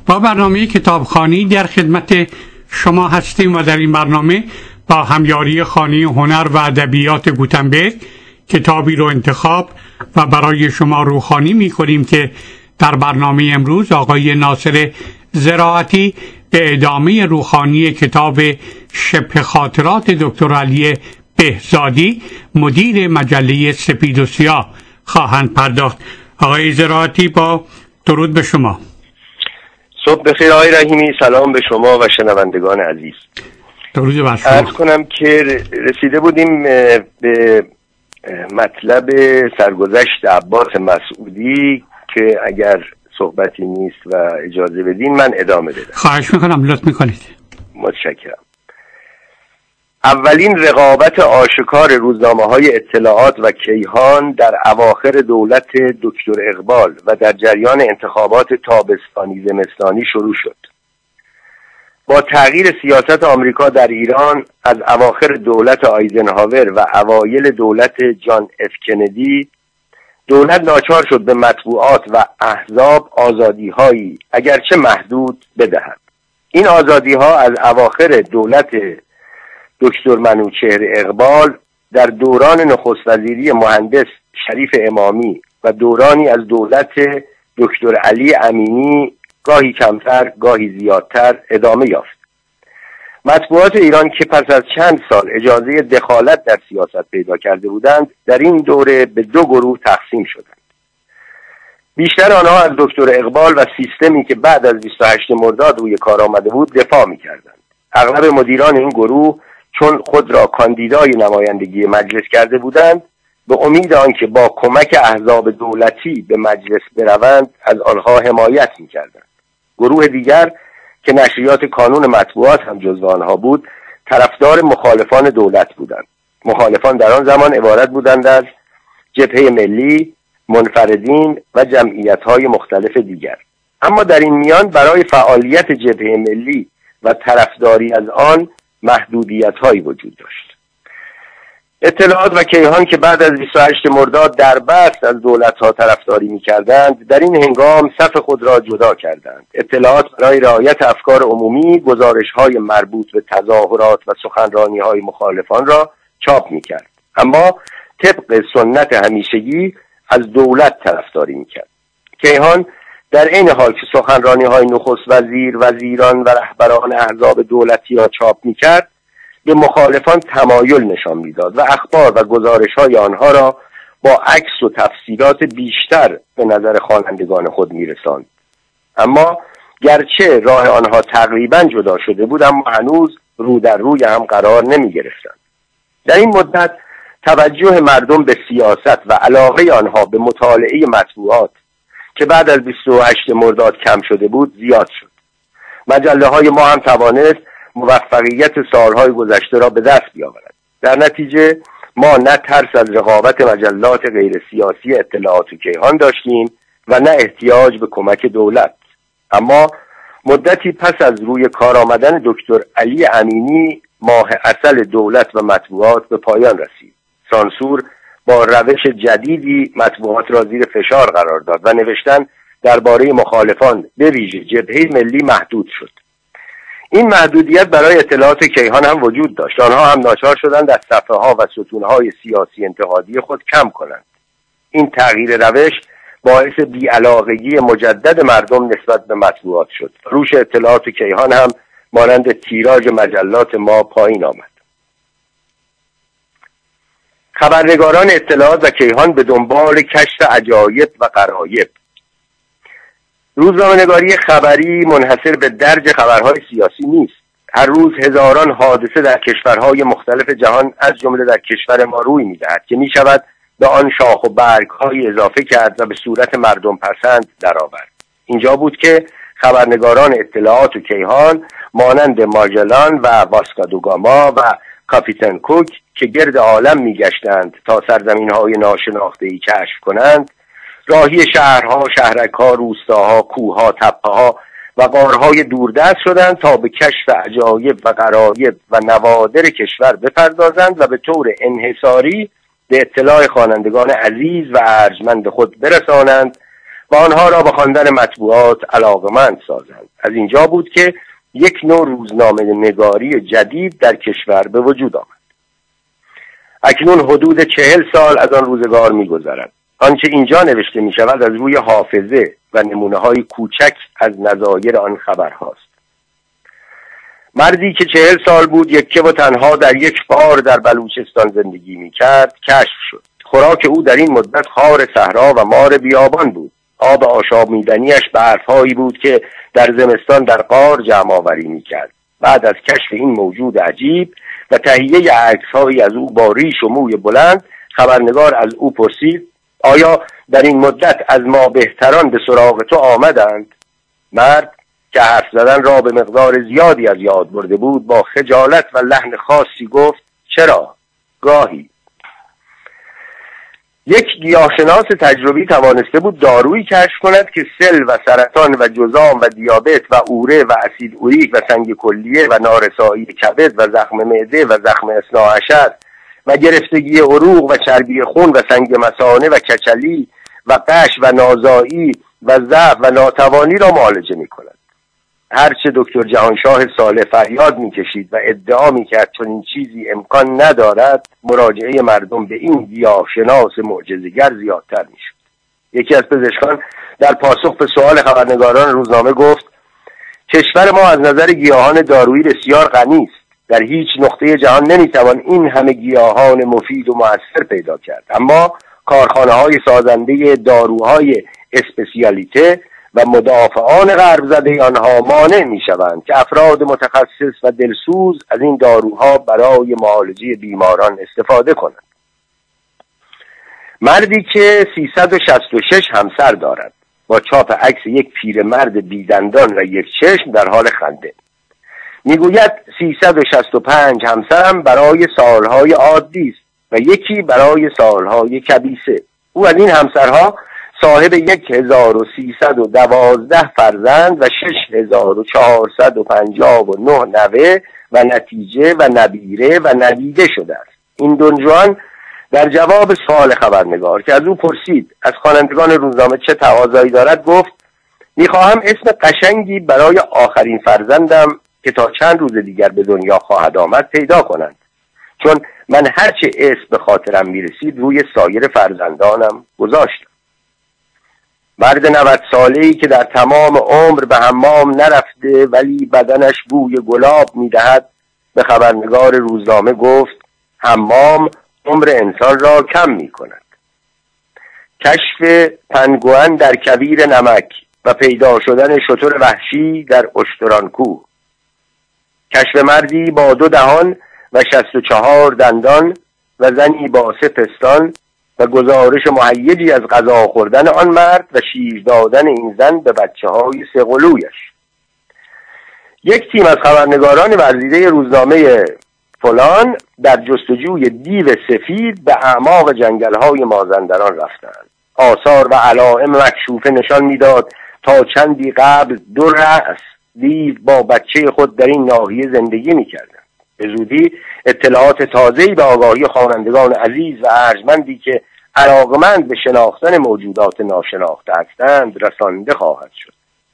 با برنامه کتابخوانی در خدمت شما هستیم و در این برنامه با همیاری خانه هنر و ادبیات گوتنبرگ کتابی رو انتخاب و برای شما روخوانی می‌کنیم که در برنامه امروز آقای ناصر زراعتی به ادامه روخوانی کتاب شبه خاطرات دکتر علی بهزادی مدیر مجله سپید و سیاه خواهند پرداخت. آقای زراعتی با درود به شما. صبح بخیر آقای رحیمی، سلام به شما و شنوندگان عزیز. درود بر شما. عرض کنم که رسیده بودیم به مطلب سرگذشت عباس مسعودی که اگر صحبتی نیست و اجازه بدین من ادامه بدم. خواهش میکنم، لطف میکنید. متشکرم. اولین رقابت آشکار روزنامه‌های اطلاعات و کیهان در اواخر دولت دکتر اقبال و در جریان انتخابات تابستانی زمستانی شروع شد. با تغییر سیاست آمریکا در ایران از اواخر دولت آیزنهاور و اوایل دولت جان اف کندی، دولت ناچار شد به مطبوعات و احزاب آزادی‌هایی اگرچه محدود بدهد. این آزادی‌ها از اواخر دولت دکتر منوچهر اقبال در دوران نخست وزیری مهندس شریف امامی و دورانی از دولت دکتر علی امینی گاهی کمتر گاهی زیادتر ادامه یافت. مطبوعات ایران که پس از چند سال اجازه دخالت در سیاست پیدا کرده بودند در این دوره به دو گروه تقسیم شدند. بیشتر آنها از دکتر اقبال و سیستمی که بعد از 28 مرداد روی کار آمده بود دفاع می‌کردند. اغلب مدیران این گروه چون خود را کاندیدای نمایندگی مجلس کرده بودند به امید آنکه با کمک احزاب دولتی به مجلس بروند از آنها حمایت می‌کردند. گروه دیگر که نشریات کانون مطبوعات هم جزو آنها بود طرفدار مخالفان دولت بودند. مخالفان در آن زمان عبارت بودند از جبهه ملی، منفردین و جمعیت‌های مختلف دیگر. اما در این میان برای فعالیت جبهه ملی و طرفداری از آن محدودیت‌هایی وجود داشت. اطلاعات و کیهان که بعد از 28 مرداد در بست از دولت‌ها طرفداری می‌کردند در این هنگام صف خود را جدا کردند. اطلاعات برای رعایت افکار عمومی گزارش‌های مربوط به تظاهرات و سخنرانی‌های مخالفان را چاپ می‌کرد، اما طبق سنت همیشگی از دولت طرفداری می‌کرد. کیهان در این حال که سخنرانی‌های نخست وزیر، وزیران و رهبران احزاب دولتی را چاپ می‌کرد، به مخالفان تمایل نشان می‌داد و اخبار و گزارش‌های آنها را با عکس و تفصیلات بیشتر به نظر خوانندگان خود می‌رساند. اما گرچه راه آنها تقریباً جدا شده بود، اما هنوز رو در روی هم قرار نمی‌گرفتند. در این مدت توجه مردم به سیاست و علاقه آنها به مطالعه مطبوعات که بعد از 28 مرداد کم شده بود زیاد شد. مجله‌های ما هم توانست موفقیت سالهای گذشته را به دست بیاورد. در نتیجه ما نه ترس از رقابت مجلات غیر سیاسی اطلاعات و کیهان داشتیم و نه احتیاج به کمک دولت. اما مدتی پس از روی کار آمدن دکتر علی امینی ماه عسل دولت و مطبوعات به پایان رسید. سانسور با روش جدیدی مطبوعات را زیر فشار قرار داد و نوشتن درباره مخالفان به ویژه جبهه ملی محدود شد. این محدودیت برای اطلاعات کیهان هم وجود داشت. آنها هم ناچار شدند از صفحه‌ها و ستون‌های سیاسی انتقادی خود کم کنند. این تغییر روش باعث بی‌علاقگی مجدد مردم نسبت به مطبوعات شد. فروش اطلاعات کیهان هم مانند تیراژ مجلات ما پایین آمد. خبرنگاران اطلاعات و کیهان به دنبال کشف عجایب و غرایب. روزنامه‌نگاری خبری منحصر به درج خبرهای سیاسی نیست. هر روز هزاران حادثه در کشورهای مختلف جهان از جمله در کشور ما روی می‌دهد که می‌شود به آن شاخ و برگ‌های اضافه کرد و به صورت مردم پسند درآورد. اینجا بود که خبرنگاران اطلاعات و کیهان مانند ماجلان و واسکادوگاما و کاپیتان کوک که گرد عالم می‌گشتند تا سرزمین‌های ناشناخته‌ای کشف کنند، راهی شهرها، شهرک‌ها، روستاها، کوه‌ها، تپه‌ها و غارهای دوردست شدند تا به کشف عجایب و غرایب و نوادر کشور بپردازند و به طور انحصاری به اطلاع خوانندگان عزیز و ارجمند خود برسانند و آنها را به خواندن مطبوعات علاقمند سازند. از اینجا بود که یک نوع روزنامه نگاری جدید در کشور به وجود آمد. اکنون حدود 40 سال از آن روزگار می‌گذرد. آنچه اینجا نوشته می‌شود از روی حافظه و نمونه‌های کوچک از نظایر آن خبرهاست. مردی که 40 سال بود یکه و تنها در یک غار در بلوچستان زندگی می‌کرد کشف شد. خوراک او در این مدت خار صحرا و مار بیابان بود. آب آشامیدنیش برف‌هایی بود که در زمستان در غار جمع آوری می‌کرد. بعد از کشف این موجود عجیب و تهیه عکس‌هایی از او با ریش و موی بلند، خبرنگار از او پرسید: آیا در این مدت از ما بهتران به سراغ تو آمدند؟ مرد که حرف زدن را به مقدار زیادی از یاد برده بود با خجالت و لحن خاصی گفت: چرا؟ گاهی. یک گیاهشناس تجربی توانسته بود دارویی کشف کند که سل و سرطان و جذام و دیابت و اوره و اسید اوریک و سنگ کلیه و نارسایی کبد و زخم معده و زخم اثناعشر و گرفتگی عروق و چربی خون و سنگ مثانه و کچلی و قش و نازایی و ضعف و ناتوانی را معالجه می کند. هرچه دکتر جهانشاه صالح فریاد می‌کشید و ادعا می‌کرد چون این چیزی امکان ندارد، مراجعه مردم به این گیاهشناس معجزه‌گر زیادتر می‌شد. یکی از پزشکان در پاسخ به سؤال خبرنگاران روزنامه گفت: کشور ما از نظر گیاهان دارویی بسیار غنی است. در هیچ نقطه جهان نمی‌توان این همه گیاهان مفید و مؤثر پیدا کرد، اما کارخانه‌های سازنده داروهای اسپسیالیته و مدافعان غرب زده آنها مانع می‌شوند که افراد متخصص و دلسوز از این داروها برای معالجه بیماران استفاده کنند. مردی که 366 همسر دارد با چاپ عکس یک پیرمرد بیدندان و یک چشم در حال خنده میگوید 365 همسرم برای سالهای عادی است و یکی برای سالهای کبیسه. او از این همسرها صاحب 1312 فرزند و 6459 نوه و نتیجه و نبیره و ندیده شده است. این دونجوان در جواب سوال خبرنگار که از او پرسید از خوانندگان روزنامه چه تقاضایی دارد گفت: میخواهم اسم قشنگی برای آخرین فرزندم که تا چند روز دیگر به دنیا خواهد آمد پیدا کنند، چون من هرچه اسم به خاطرم میرسید روی سایر فرزندانم گذاشتم. مرد 90 ساله‌ای که در تمام عمر به حمام نرفته ولی بدنش بوی گلاب میدهد به خبرنگار روزنامه گفت: حمام عمر انسان را کم میکند. کشف پنگوئن در کویر نمک و پیدا شدن شتر وحشی در اشترانکوه. کشف مردی با 2 دهان و 64 دندان و زنی با 3 پستان و گزارش مهیجی از غذا خوردن آن مرد و شیر دادن این زن به بچه‌های 3 قلویش. یک تیم از خبرنگاران ورزیده روزنامه فلان در جستجوی دیو سفید به اعماق جنگل‌های مازندران رفتند. آثار و علائم مکشوفه نشان می‌داد تا چندی قبل 2 رأس دیو با بچه خود در این ناحیه زندگی می‌کردند. به زودی اطلاعات تازه‌ای به آگاهی خوانندگان عزیز و ارجمندی که علاقمند به شناختن موجودات ناشناخته هستند رسانده خواهد شد.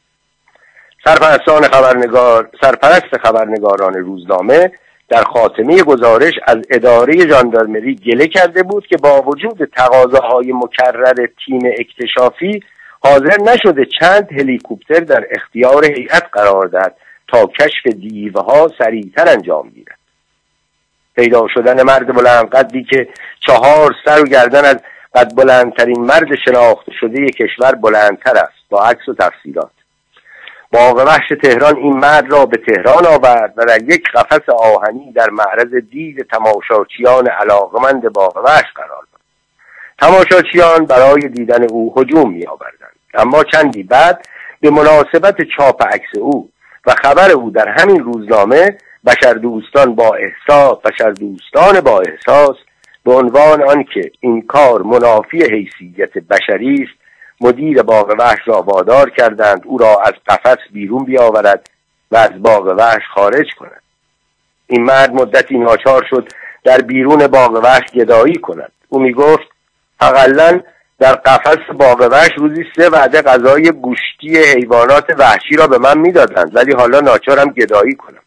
سرپرست خبرنگاران روزنامه در خاتمه گزارش از اداره ژاندارمری گله کرده بود که با وجود تقاضاهای مکرر تیم اکتشافی حاضر نشده چند هلیکوپتر در اختیار هیئت قرار دهد تا کشف دیوها سریعتر انجام گیرد. پیدا شدن مرد بلندقدی که 4 سر و گردن از قد بلندترین مرد شناخته شده کشور بلندتر است با عکس و تفصیلات. باغ وحش تهران این مرد را به تهران آورد و در یک قفس آهنی در معرض دید تماشاچیان علاقمند باغ وحش قرار داد. تماشاچیان برای دیدن او هجوم می‌آوردند، اما چندی بعد به مناسبت چاپ عکس او و خبر او در همین روزنامه بشردوستان با احساس به عنوان آنکه این کار منافی حیثیت بشری است مدیر باغ وحش را وادار کردند او را از قفس بیرون بیاورد و از باغ وحش خارج کند. این مرد مدتی ناچار شد در بیرون باغ وحش گدایی کند. او می گفت: حداقل در قفس باغ وحش روزی 3 وعده غذای گوشتی حیوانات وحشی را به من میدادند، ولی حالا ناچارم گدایی کنم.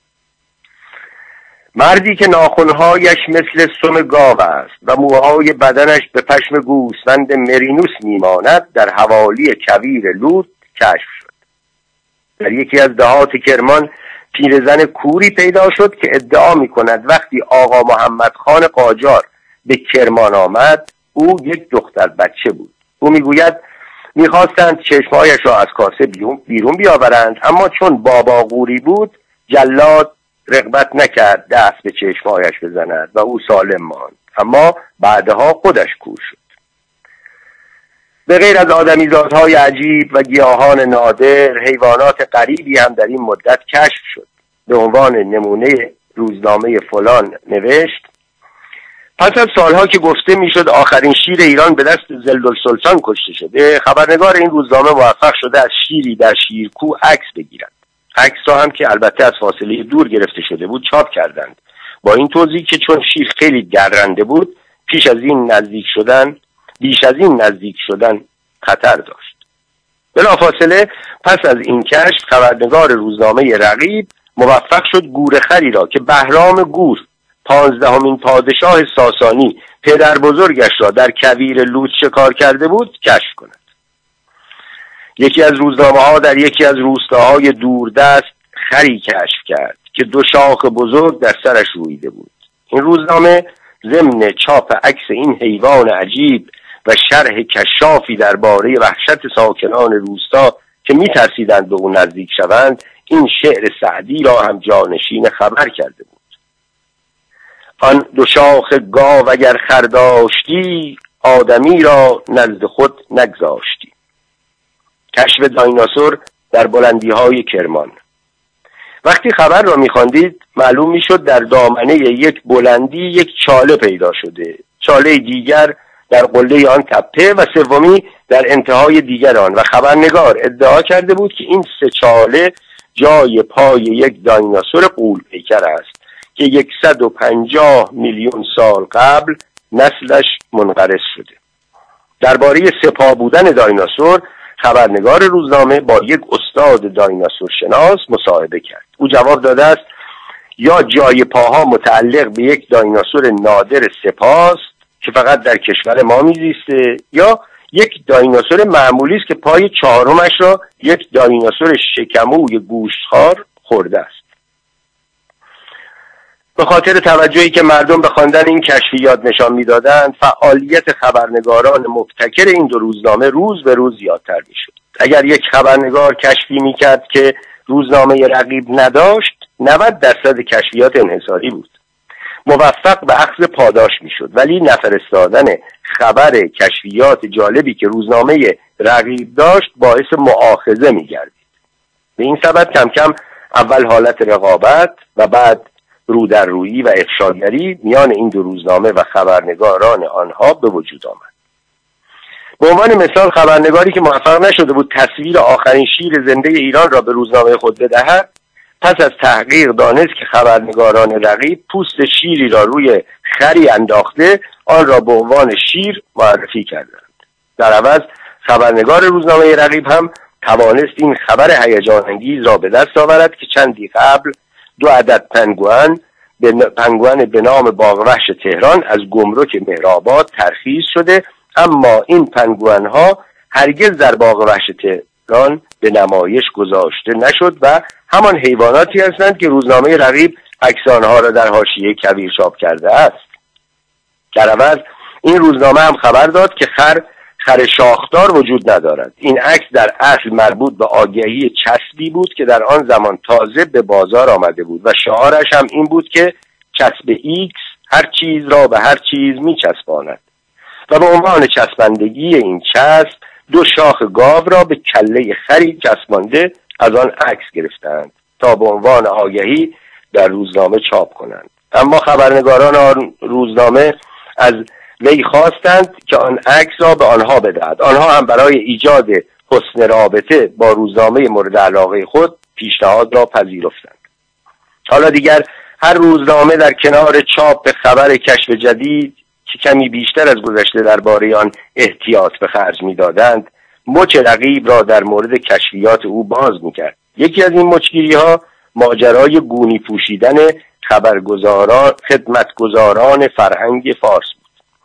مردی که ناخن‌هایش مثل سم گاو است و موهای بدنش به پشم گوسفند مرینوس میماند، در حوالی کویر لوط کشف شد. در یکی از دهات کرمان پیرزن کوری پیدا شد که ادعا می‌کند وقتی آقا محمد خان قاجار به کرمان آمد او یک دختر بچه بود. او میگوید میخواستند چشمهایش را از کاسه بیرون بیاورند، اما چون بابا قوری بود جلاد رغبت نکرد دست به چشمهایش بزند و او سالم ماند، اما بعدها خودش کور شد. به غیر از آدمیزادهای عجیب و گیاهان نادر، حیوانات غریبی هم در این مدت کشف شد. به عنوان نمونه روزنامه فلان نوشت: پس از سالها که گفته میشد آخرین شیر ایران به دست زلدالسلطان کشته شده، خبرنگار این روزنامه موفق شده از شیری در شیرکوه عکس بگیرد. عکس را هم که البته از فاصله دور گرفته شده بود چاپ کردند، با این توضیح که چون شیر خیلی درنده بود بیش از این نزدیک شدن خطر داشت. بلافاصله پس از این کشف خبرنگار روزنامه رقیب موفق شد گورخری را که بهرام گور 15مین پادشاه ساسانی پدر بزرگش را در کویر لوط شکار کرده بود کشف کند. یکی از روزنامه‌ها در یکی از روستاهای دوردست خری کشف کرد که 2 شاخ بزرگ در سرش رویده بود. این روزنامه ضمن چاپ عکس این حیوان عجیب و شرح کشافی درباره وحشت ساکنان روستا که می‌ترسیدند به او نزدیک شوند، این شعر سعدی را هم جانشین خبر کرده بود: آن 2 شاخ گاو اگر خر داشتی، آدمی را نزد خود نگذاشتی. کشف دایناسور در بلندی‌های کرمان. وقتی خبر را می‌خواندید معلوم می‌شد در دامنه یک بلندی یک چاله پیدا شده، چاله دیگر در قله آن تپه و سومی در انتهای دیگر آن، و خبرنگار ادعا کرده بود که این 3 چاله جای پای یک دایناسور غول‌پیکر است که 150 میلیون سال قبل نسلش منقرض شده. درباره سه‌پا بودن دایناسور خبرنگار روزنامه با یک استاد دایناسور شناس مصاحبه کرد. او جواب داده است یا جای پاها متعلق به یک دایناسور نادر سه‌پاست که فقط در کشور ما میزیسته، یا یک دایناسور معمولی است که پای 4مش را یک دایناسور شکموی گوشتخوار خورده است. به خاطر توجهی که مردم به خواندن این کشفیات نشان میدادند، فعالیت خبرنگاران مبتکر این 2 روزنامه روز به روز زیادتر میشد. اگر یک خبرنگار کشفی میکرد که روزنامه رقیب نداشت، 90% کشفیات انحصاری بود. موفق به اخذ پاداش میشد، ولی نفرستادن خبر کشفیات جالبی که روزنامه رقیب داشت باعث مؤاخذه میگردید. به این سبب کم کم اول حالت رقابت و بعد رودررویی و افشاگری میان این 2 روزنامه و خبرنگاران آنها به وجود آمد. به عنوان مثال خبرنگاری که موفق نشده بود تصویر آخرین شیر زنده ایران را به روزنامه خود بدهد، پس از تحقیق دانست که خبرنگاران رقیب پوست شیری را روی خری انداخته آن را به عنوان شیر معرفی کردند. در عوض خبرنگار روزنامه رقیب هم توانست این خبر هیجان انگیز را به دست آورد که چندی قبل 2 عدد پنگوئن به نام باغ وحش تهران از گمرک مهرآباد ترخیص شده، اما این پنگوئن‌ها هرگز در باغ وحش تهران به نمایش گذاشته نشد و همان حیواناتی هستند که روزنامه رقیب عکس آنها را در حاشیه کویر چاپ کرده است. در عوض این روزنامه هم خبر داد که خر شاخدار وجود ندارد. این عکس در اصل مربوط به آگهی چسبی بود که در آن زمان تازه به بازار آمده بود و شعارش هم این بود که چسب ایکس هر چیز را به هر چیز می چسباند، و به عنوان چسبندگی این چسب 2 شاخ گاو را به کله خری چسبانده از آن عکس گرفتند تا به عنوان آگهی در روزنامه چاپ کنند. اما خبرنگاران آن روزنامه از وی خواستند که آن عکس را به آنها بدهد. آنها هم برای ایجاد حسن رابطه با روزنامه مورد علاقه خود پیشنهاد را پذیرفتند. حالا دیگر هر روزنامه در کنار چاپ خبر کشف جدید که کمی بیشتر از گذشته درباره آن احتیاط به خرج می‌دادند، مچ رقیب را در مورد کشفیات او باز می‌کرد. یکی از این مچگیری‌ها ماجرای گونی پوشیدن خدمتگزاران فرهنگ فارس بود.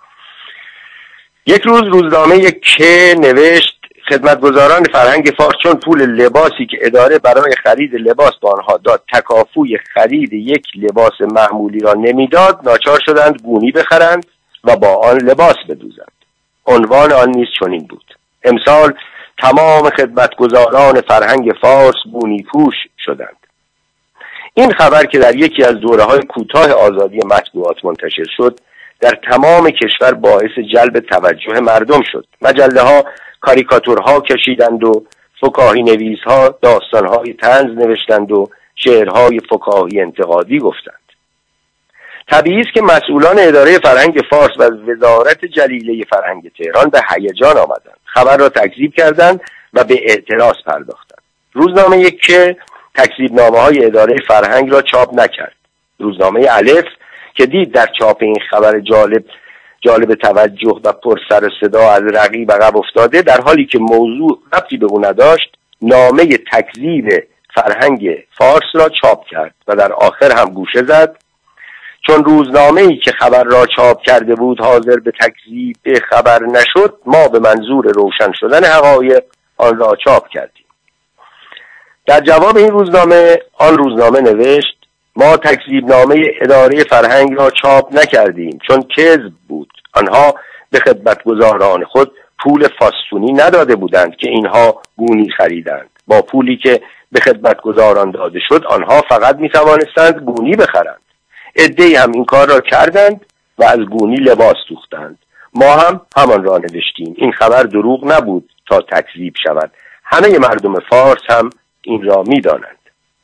یک روز روزنامه که نوشت خدمتگزاران فرهنگ فارس چون پول لباسی که اداره برای خرید لباس به آنها داد تکافوی خرید یک لباس معمولی را نمیداد، ناچار شدند گونی بخرند و با آن لباس بدوزند. عنوان آن نیز چنین بود: امسال تمام خدمتگزاران فرهنگ فارس گونی پوش شدند. این خبر که در یکی از دوره‌های کوتاه آزادی مطبوعات منتشر شد، در تمام کشور باعث جلب توجه مردم شد. مجله‌ها کاریکاتورها کشیدند و فکاهی نویس‌ها داستان‌های طنز نوشتند و شعرهای فکاهی انتقادی گفتند. طبیعی است که مسئولان اداره فرهنگ فارس و وزارت جلیله فرهنگ تهران به هیجان آمدند. خبر را تکذیب کردند و به اعتراض پرداختند. روزنامه یک که تکذیبنامه‌های اداره فرهنگ را چاپ نکرد. روزنامه الف که دید در چاپ این خبر جالب توجه و پر سر و صدا از رقیب عقب افتاده، در حالی که موضوع ربطی به او نداشت، نامه تکذیب فرهنگ فارس را چاپ کرد و در آخر هم گوشه زد: چون روزنامه‌ای که خبر را چاپ کرده بود حاضر به تکذیب خبر نشد، ما به منظور روشن شدن حقایق آن را چاپ کردیم. در جواب این روزنامه نوشت: ما تکذیبنامه اداره فرهنگ را چاپ نکردیم چون کذب بود. آنها به خدمتگزاران خود پول فاستونی نداده بودند که اینها گونی خریدند. با پولی که به خدمتگزاران داده شد آنها فقط می توانستند گونی بخرند. عده‌ای هم این کار را کردند و از گونی لباس دوختند. ما هم همان را نوشتیم. این خبر دروغ نبود تا تکذیب شود. همه مردم فارس هم این را می دانند.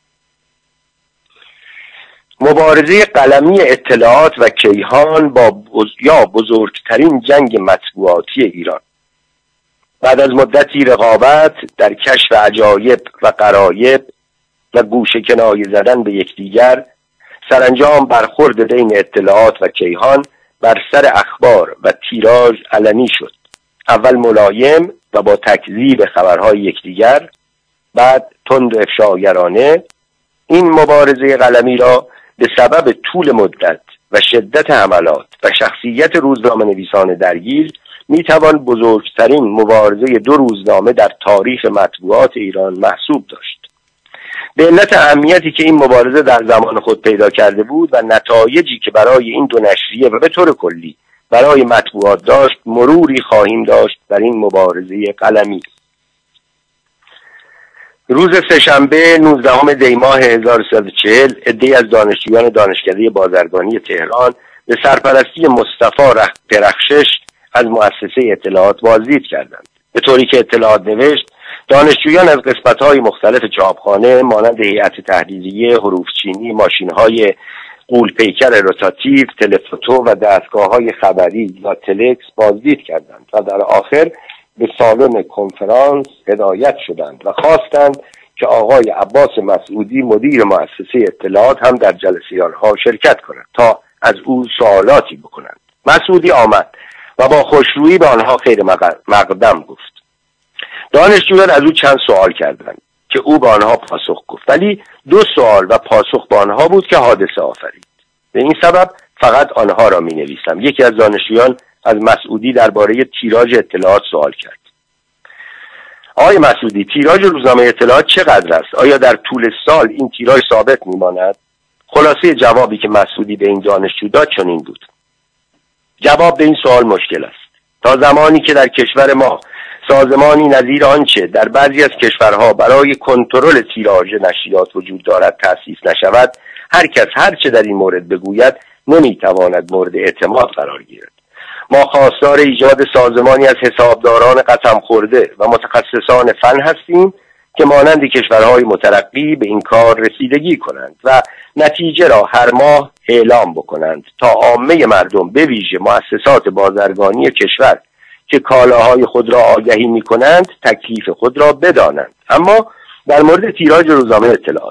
مبارزه قلمی اطلاعات و کیهان با بزرگترین جنگ مطبوعاتی ایران. بعد از مدتی رقابت در کشف عجایب و غرایب و گوشه کنایه زدن به یکدیگر، سرانجام برخورد بین اطلاعات و کیهان بر سر اخبار و تیراژ علنی شد. اول ملایم و با تکذیب خبرهای یکدیگر، بعد تند و افشاگرانه. این مبارزه قلمی را به سبب طول مدت و شدت حملات و شخصیت روزنامه‌نویسان درگیر میتوان بزرگترین مبارزه دو روزنامه در تاریخ مطبوعات ایران محسوب داشت. به علت اهمیتی که این مبارزه در زمان خود پیدا کرده بود و نتایجی که برای این دو نشریه و به طور کلی برای مطبوعات داشت، مروری خواهیم داشت بر این مبارزه قلمی. روز سه‌شنبه 19 دی ماه 1340 عده‌ای از دانشجویان دانشکده بازرگانی تهران به سرپرستی مصطفی درخشش از مؤسسه اطلاعات بازدید کردند. به طوری که اطلاعات نوشت، دانشجویان از قسمت‌های مختلف چاپخانه مانند هیئت تحریریه، حروفچینی، ماشین‌های غول‌پیکر روتاتیو، تلفوتو و دستگاه‌های خبری یا تلکس بازدید کردند و در آخر به سالن کنفرانس هدایت شدند و خواستند که آقای عباس مسعودی مدیر مؤسسه اطلاعات هم در جلسه آنها شرکت کند تا از او سوالاتی بکنند. مسعودی آمد و با خوشرویی به آنها خیر مقدم گفت. دانشجویان از او چند سوال کردند که او به آنها پاسخ گفت، ولی 2 سوال و پاسخ به آنها بود که حادثه آفرید. به این سبب فقط آنها را می نویسم. یکی از دانشجویان از مسعودی درباره تیراژ اطلاعات سوال کرد: آقای مسعودی، تیراژ روزنامه اطلاعات چقدر است؟ آیا در طول سال این تیراژ ثابت میماند؟ خلاصه جوابی که مسعودی به این دانشجو داد چنین بود: جواب به این سوال مشکل است. تا زمانی که در کشور ما سازمانی نظیر آنچه در بعضی از کشورها برای کنترل تیراژ نشریات وجود دارد تأسیس نشود، هر کس هر چه در این مورد بگوید نمیتواند مورد اعتماد قرار گیرد. ما خواستار ایجاد سازمانی از حسابداران قسم خورده و متخصصان فن هستیم که مانند کشورهای مترقی به این کار رسیدگی کنند و نتیجه را هر ماه اعلام بکنند تا عامه مردم، به ویژه مؤسسات بازرگانی کشور که کالاهای خود را آگهی می‌کنند، تکلیف خود را بدانند. اما در مورد تیراژ روزنامه اطلاعات،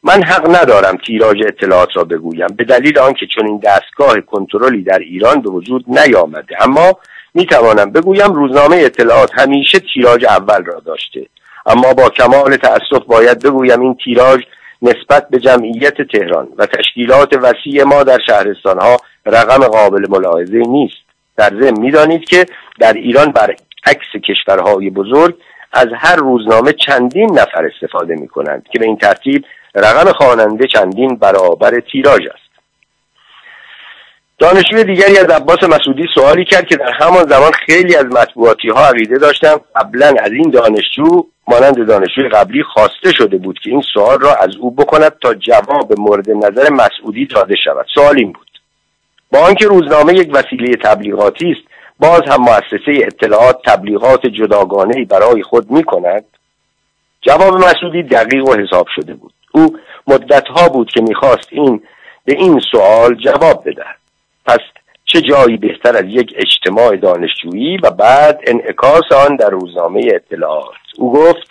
من حق ندارم تیراژ اطلاعات را بگویم به دلیل آنکه چنین دستگاه کنترلی در ایران به وجود نیامده، اما میتوانم بگویم روزنامه اطلاعات همیشه تیراژ اول را داشته، اما با کمال تأسف باید بگویم این تیراژ نسبت به جمعیت تهران و تشکیلات وسیع ما در شهرستانها رقم قابل ملاحظه نیست. در ضمن می‌دانید که در ایران برعکس کشورهای بزرگ از هر روزنامه چندین نفر استفاده می‌کنند که به این ترتیب رقم خواننده چندین برابر تیراژ است. دانشجوی دیگری از عباس مسعودی سوالی کرد که در همان زمان خیلی از مطبوعاتی‌ها عقیده داشتند قبلا از این دانشجو مانند دانشجوی قبلی خواسته شده بود که این سوال را از او بکند تا جواب مورد نظر مسعودی داده شود. سوال این بود: با آنکه روزنامه یک وسیله تبلیغاتی است، باز هم مؤسسه اطلاعات تبلیغات جداگانه‌ای برای خود می‌کند؟ جواب مسعودی دقیق و حساب شده بود. او مدت‌ها بود که می‌خواست به این سوال جواب بدهد. پس چه جایی بهتر از یک اجتماع دانشجویی و بعد انعکاس آن در روزنامه اطلاعات؟ او گفت: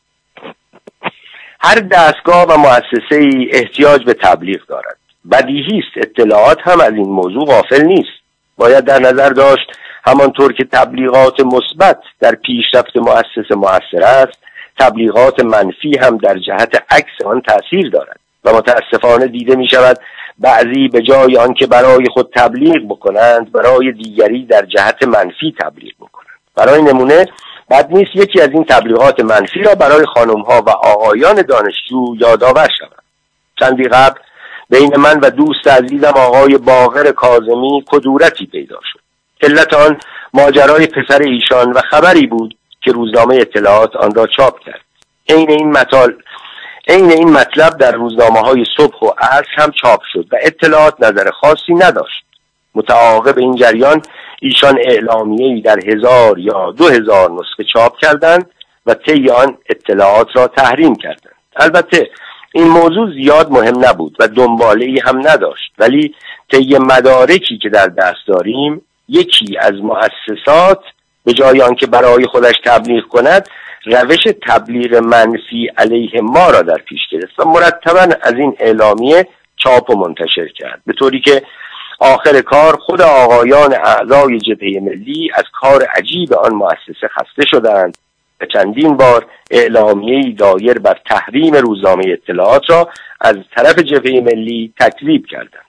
هر دستگاه و مؤسسه‌ای احتیاج به تبلیغ دارد. بدیهی است اطلاعات هم از این موضوع غافل نیست. باید در نظر داشت همانطور که تبلیغات مثبت در پیشرفت مؤسسه مؤثر است، تبلیغات منفی هم در جهت عکس آن تأثیر دارد و متاسفانه دیده می شود بعضی به جای آن که برای خود تبلیغ بکنند برای دیگری در جهت منفی تبلیغ بکنند. برای نمونه بد نیست یکی از این تبلیغات منفی را برای خانم‌ها و آقایان دانشجو یادآور شود. چندی قبل بین من و دوست عزیزم آقای باقر کاظمی کدورتی پیدا شد. علت آن ماجرای پسر ایشان و خبری بود که روزنامه اطلاعات آن را چاپ کرد. عین این مطلب در روزنامه‌های صبح و عصر هم چاپ شد و اطلاعات نظر خاصی نداشت. متعاقب این جریان ایشان اعلامیه‌ای در 1000 یا 2000 نسخه چاپ کردند و طی آن اطلاعات را تحریم کردند. البته این موضوع زیاد مهم نبود و دنباله‌ای هم نداشت، ولی طی مدارکی که در دست داریم یکی از مؤسسات به جای آنکه برای خودش تبلیغ کند روش تبلیغ منفی علیه ما را در پیش گرفت و مرتباً از این اعلامیه چاپ و منتشر کرد، به طوری که آخر کار خود آقایان اعضای جبهه ملی از کار عجیب آن مؤسسه خسته شدند و چندین بار اعلامیه‌ای دایر بر تحریم روزنامه اطلاعات را از طرف جبهه ملی تکذیب کردند.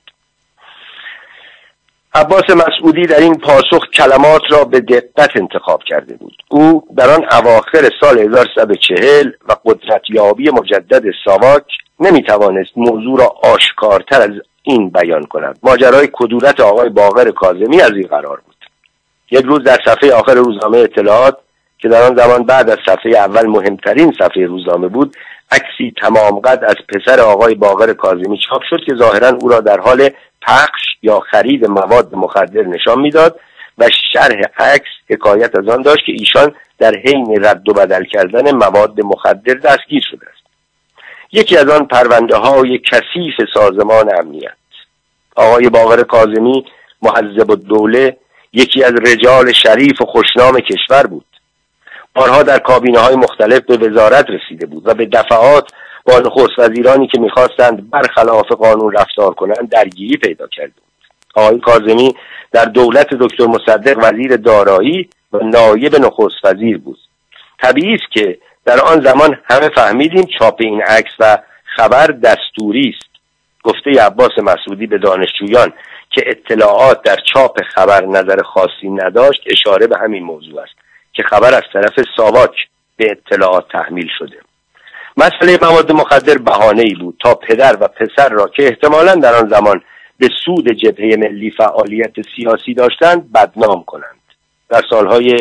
عباس مسعودی در این پاسخ کلمات را به دقت انتخاب کرده بود. او در آن اواخر سال 1340 و قدرتیابی مجدد ساواک نمیتوانست موضوع را آشکارتر از این بیان کند. ماجرای کدورت آقای باقر کاظمی از این قرار بود. یک روز در صفحه آخر روزنامه اطلاعات که در آن زمان بعد از صفحه اول مهمترین صفحه روزنامه بود، عکسی تمام قد از پسر آقای باقر کاظمی چاپ شد که ظاهراً او را در حال پخش یا خرید مواد مخدر نشان میداد و شرح عکس حکایت از آن داشت که ایشان در حین رد و بدل کردن مواد مخدر دستگیر شده است. یکی از آن پرونده های کثیف سازمان امنیت. آقای باقر کاظمی محذب الدوله یکی از رجال شریف و خوشنام کشور بود. بارها در کابینه های مختلف به وزارت رسیده بود و به دفعات با نخست وزیرانی که می‌خواستند برخلاف قانون رفتار کنند درگیری پیدا کرده بود. آقای کاظمی در دولت دکتر مصدق وزیر دارایی و نایب نخست وزیر بود. طبیعی است که در آن زمان همه فهمیدیم چاپ این عکس و خبر دستوری است. گفته عباس مسعودی به دانشجویان که اطلاعات در چاپ خبر نظر خاصی نداشت اشاره به همین موضوع است که خبر از طرف ساواک به اطلاعات تحمیل شده. مسئله مواد مخدر بهانه‌ای بود تا پدر و پسر را که احتمالاً در آن زمان به سود جبهه ملی فعالیت سیاسی داشتند بدنام کنند. در سالهای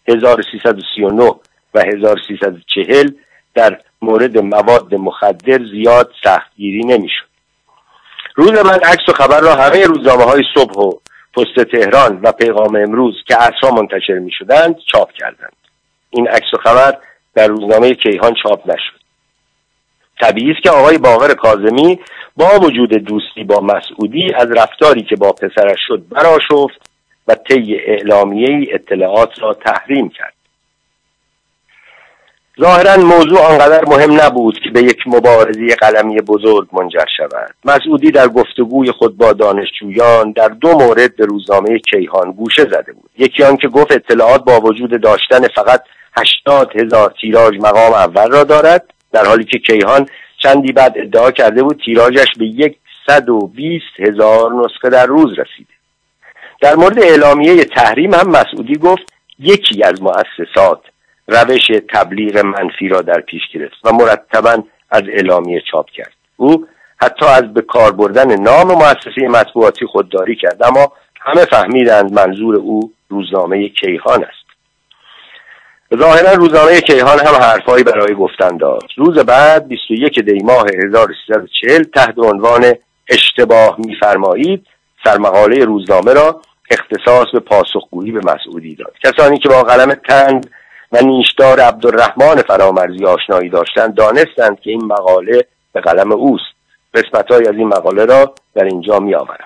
1339 و 1340 در مورد مواد مخدر زیاد سختگیری نمی‌شد. روز بعد عکس و خبر را همه روزنامه‌های صبح و پست تهران و پیغام امروز که عصرها منتشر می‌شدند چاپ کردند. این عکس و خبر در روزنامه کیهان چاپ نشد. طبیعی است که آقای باقر کاظمی با وجود دوستی با مسعودی از رفتاری که با پسرش شد برآشفت و طی اعلامیه‌ای اطلاعات را تحریم کرد. ظاهرا موضوع آنقدر مهم نبود که به یک مبارزه قلمی بزرگ منجر شود. مسعودی در گفتگوی خود با دانشجویان در 2 مورد به روزنامه کیهان گوشه زده بود. یکی آن که گفت اطلاعات با وجود داشتن فقط 80,000 تیراژ مقام اول را دارد، در حالی که کیهان چندی بعد ادعا کرده بود تیراژش به 120,000 نسخه در روز رسیده. در مورد اعلامیه تحریم هم مسعودی گفت یکی از مؤسسات روش تبلیغ منفی را در پیش گرفت و مرتباً از اعلامیه چاپ کرد. او حتی از به کار بردن نام مؤسسه مطبوعاتی خودداری کرد، اما همه فهمیدند منظور او روزنامه کیهان است. ظاهرا روزنامه کیهان هم حرفایی برای گفتن داشت. روز بعد 21 دی ماه 1340 تحت عنوان اشتباه می‌فرمایید سرمقاله روزنامه را اختصاص به پاسخگویی به مسعودی داد. کسانی که با قلم تند و نیشدار عبدالرحمن فرامرزی آشنایی داشتند دانستند که این مقاله به قلم اوست. قسمت‌های از این مقاله را در اینجا می‌آورم.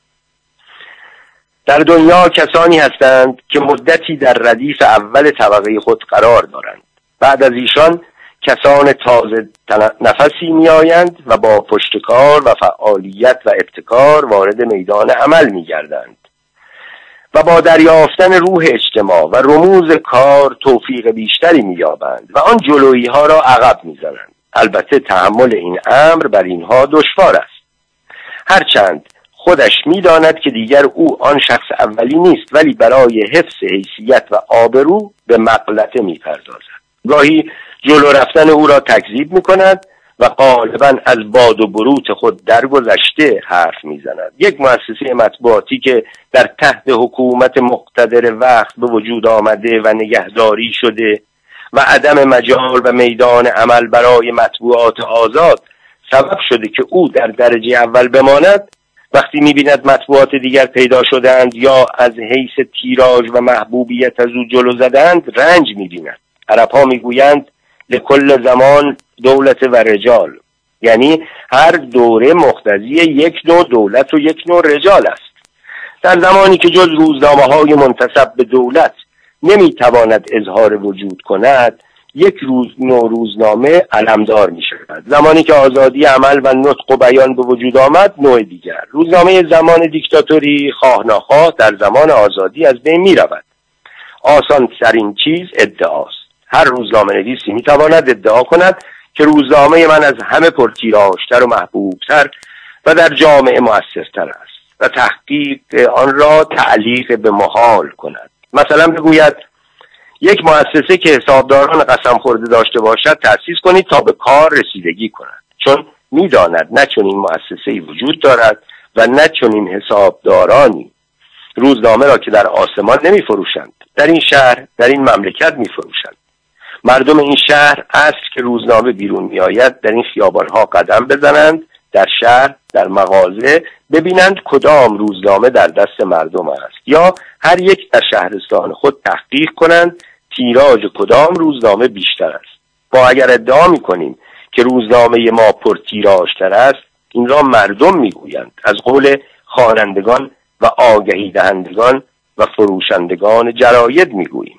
در دنیا کسانی هستند که مدتی در ردیف اول طبقه خود قرار دارند. بعد از ایشان کسان تازه نفسی می‌آیند و با پشتکار و فعالیت و ابتکار وارد میدان عمل می‌گردند و با دریافتن روح اجتماع و رموز کار توفیق بیشتری می‌یابند و آن جلویی‌ها را عقب می‌زنند. البته تحمل این امر بر اینها دشوار است. هرچند خودش می‌داند که دیگر او آن شخص اولی نیست، ولی برای حفظ حیثیت و آبرو به مغلطه می‌پردازد. گاهی جلو رفتن او را تکذیب می‌کند و غالباً از باد و بروت خود درگذشته حرف می‌زند. یک مؤسسه مطبوعاتی که در تحت حکومت مقتدر وقت به وجود آمده و نگهداری شده و عدم مجال و میدان عمل برای مطبوعات آزاد سبب شده که او در درجه اول بماند، وقتی می‌بیند مطبوعات دیگر پیدا شدند یا از حیث تیراژ و محبوبیت از او جلو زدند رنج می‌بیند. عرب‌ها می‌گویند لکل زمان دولت و رجال، یعنی هر دوره مقتضی یک نوع دولت و یک نوع رجال است. در زمانی که جز روزنامه‌های منتسب به دولت نمی‌تواند اظهار وجود کند، یک نوع روزنامه علمدار می‌شود. زمانی که آزادی عمل و نطق و بیان به وجود آمد، نوع دیگر. روزنامه زمان دیکتاتوری خواه ناخواه در زمان آزادی از بین می‌رود. آسان ترین چیز ادعاست. هر روزنامه نویسی می‌تواند ادعا کند که روزنامه من از همه پرتیراژتر و محبوبتر و در جامعه مؤثرتر است و تحقیق آن را تعلیق به محال کند. مثلا بگوید یک مؤسسه که حسابداران قسم خورده داشته باشد تأسیس کنید تا به کار رسیدگی کند، چون می‌داند نه چنین مؤسسه‌ای وجود دارد و نه چنین حسابدارانی. روزنامه را که در آسمان نمی‌فروشند، در این شهر، در این مملکت می‌فروشند. مردم این شهر اصل که روزنامه بیرون میآید در این خیابانها قدم بزنند، در شهر، در مغازه ببینند کدام روزنامه در دست مردم است، یا هر یک در شهرستان خود تحقیق کنند تیراژ کدام روزنامه بیشتر است. ما اگر ادعا میکنیم که روزنامه ما پر تیراژتر است، این را مردم میگویند، از قول خوانندگان و آگهی دهندگان و فروشندگان جراید میگوییم.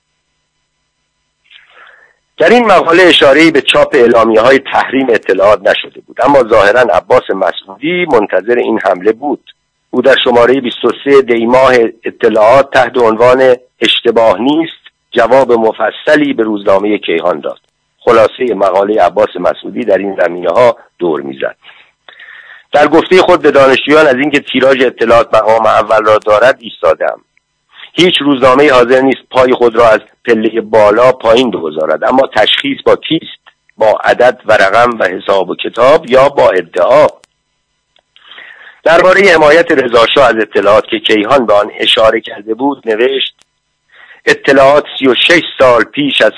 در این مقاله اشاره‌ای به چاپ اعلامیه‌های تحریم اطلاعات نشده بود، اما ظاهراً عباس مسعودی منتظر این حمله بود. او در شماره 23 دی ماه اطلاعات تحت عنوان اشتباه نیست جواب مفصلی به روزنامه کیهان داد. خلاصه مقاله عباس مسعودی در این زمینه‌ها دور می‌زد. در گفته خود به دانشجویان از اینکه تیراژ اطلاعات مقام اول را دارد ایستادم. هیچ روزنامه‌ای حاضر نیست پای خود را از پله بالا پایین بگذارد، اما تشخیص با کیست؟ با عدد و رقم و حساب و کتاب یا با ادعا؟ درباره حمایت رضاشاه از اطلاعات که کیهان به آن اشاره کرده بود نوشت: اطلاعات 36 سال پیش از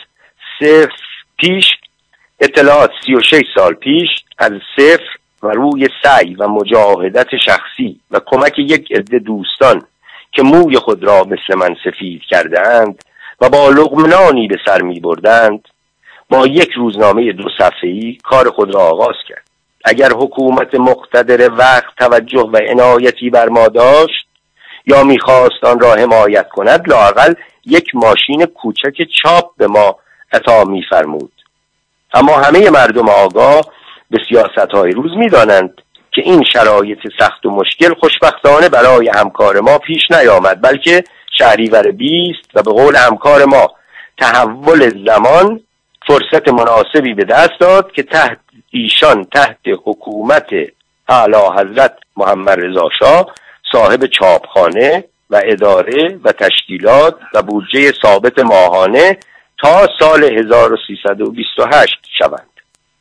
صفر و روی سعی و مجاهدت شخصی و کمک یک عده دوستان که موی خود را مثل من سفید کردند و با لقمنانی به سر می بردند، با یک روزنامه 2 صفحه‌ای کار خود را آغاز کرد. اگر حکومت مقتدر وقت توجه و عنایتی بر ما داشت یا می‌خواست آن را حمایت کند، لااقل یک ماشین کوچک چاپ به ما عطا می‌فرمود. اما همه مردم آگاه به سیاست‌های روز می‌دانند که این شرایط سخت و مشکل خوشبختانه برای همکار ما پیش نیامد، بلکه شهریور 20 و به قول همکار ما تحول زمان فرصت مناسبی به دست داد که تحت حکومت اعلی حضرت محمد رضا شاه صاحب چاپخانه و اداره و تشکیلات و بودجه ثابت ماهانه تا سال 1328 شوند.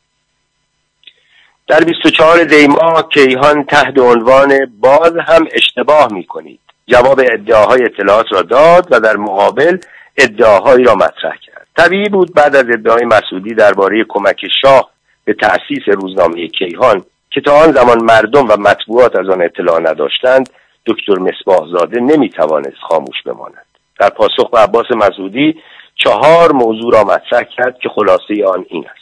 در 24 دی ماه کیهان تحت عنوان باز هم اشتباه می‌کنید جواب ادعاهای اطلاعات را داد و در مقابل ادعاهایی را مطرح کرد. طبیعی بود بعد از ادعای مسعودی درباره کمک شاه به تأسیس روزنامه کیهان که تا آن زمان مردم و مطبوعات از آن اطلاع نداشتند، دکتر مصباح زاده نمیتوانست خاموش بماند. در پاسخ به عباس مسعودی 4 موضوع را مطرح کرد که خلاصه آن این است: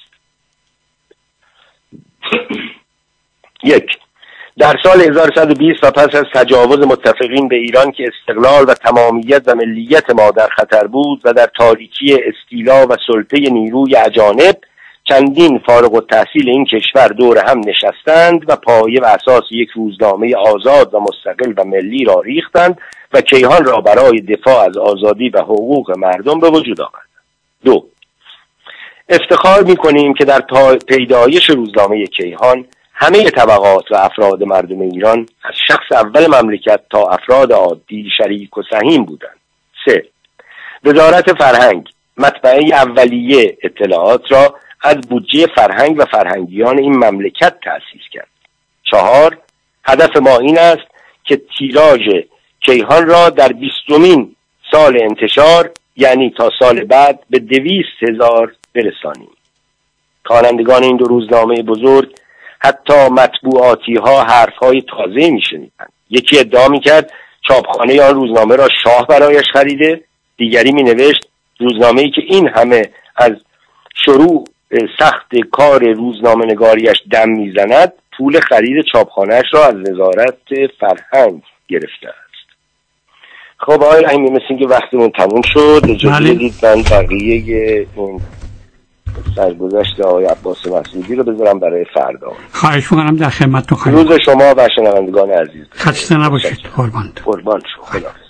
1. در سال 1120 و پس از تجاوز متفقین به ایران که استقلال و تمامیت و ملیت ما در خطر بود و در تاریکی استیلا و سلطه نیروی اجانب، چندین فارغ التحصیل این کشور دور هم نشستند و پایه و اساس یک روزنامه آزاد و مستقل و ملی را ریختند و کیهان را برای دفاع از آزادی و حقوق مردم به وجود آوردند. 2. افتخار می‌کنیم که در پیدایش روزنامه کیهان همه طبقات و افراد مردم ایران از شخص اول مملکت تا افراد عادی شریک و سهیم بودند. 3. وزارت فرهنگ مطبعه اولیه اطلاعات را از بودجه فرهنگ و فرهنگیان این مملکت تأسیس کرد. 4. هدف ما این است که تیراژ کیهان را در 20مین سال انتشار، یعنی تا سال بعد، به 200,000 برسانیم. خوانندگان این دو روزنامه بزرگ حتی مطبوعاتی ها حرف های تازه می شنیدند. یکی ادعا می کرد چاپخانه آن روزنامه را شاه برایش خریده، دیگری می نوشت روزنامه‌ای که این همه از شروع سخت کار روزنامه نگاریش دم می زند پول خرید چاپخانهش را از وزارت فرهنگ گرفته است. خب آقای رحیمی، مثل این که وقتمون تموم شد، اجازه بدید من بقیه اون سرگذشت آقای عباس مسعودی رو بذارم برای فردا. خواهش می‌کنم، در خدمتتون. روز شما و شنوندگان عزیز خسته نباشید. قربان شما.